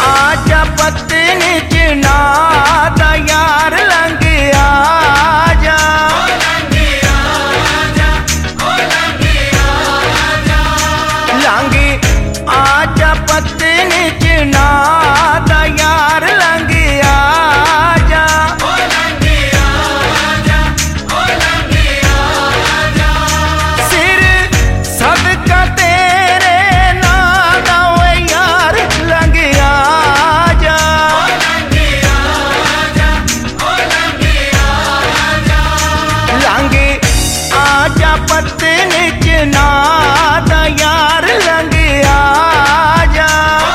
आजा पत्नी चिना दा यार लंघ आजा, लंघ आजा पत्नी चिना दा यार लंघ आजा, सिर सदका तेरे ना दा ओए यार लंघ आजा, लंघ आजा पत्नी चिना दा यार लंघ आजा,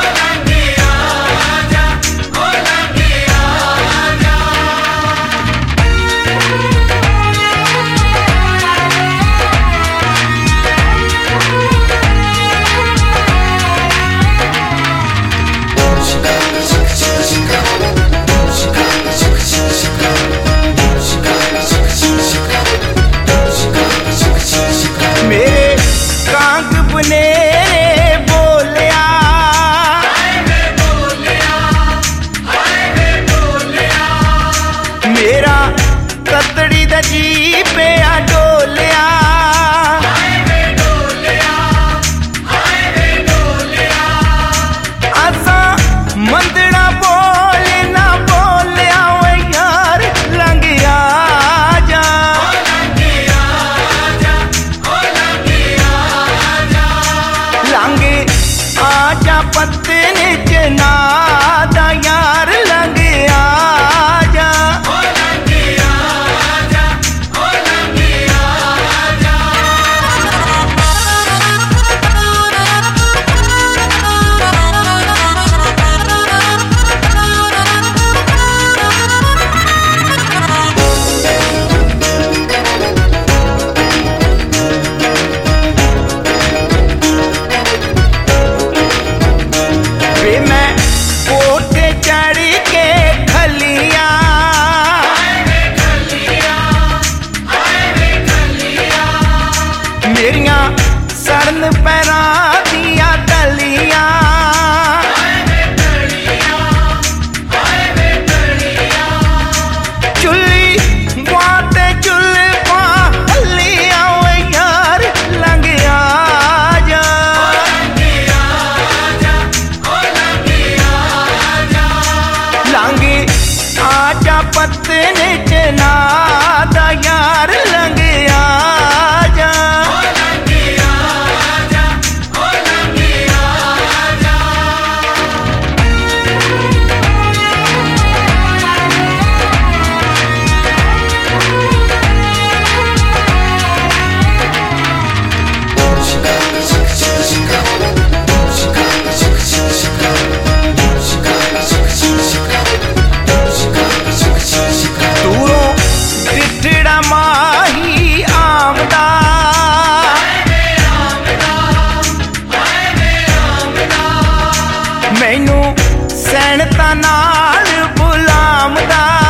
मेरे कांग बनेरे बोलिया, मेरा कतड़ी दा जी पिया डोलिया, असा मंदड़ा बोले ना बोलिया ओ यार लंघ आजा, लंघ आजा पत्नी चिना दा यार लंघ आजा, वे मैं कोठे चढ़ के खलिया, मेरिया सरन पैरा दिया डलिया, चुल्ली बाते चुल्ली पा हलिया ओ यार लंघ आजा, लंघ आजा पत्नी चिना दा यार लंघ आजा, दूरों डिठड़ा माही आमदा, मैनू सैनता नाल बुलामदा,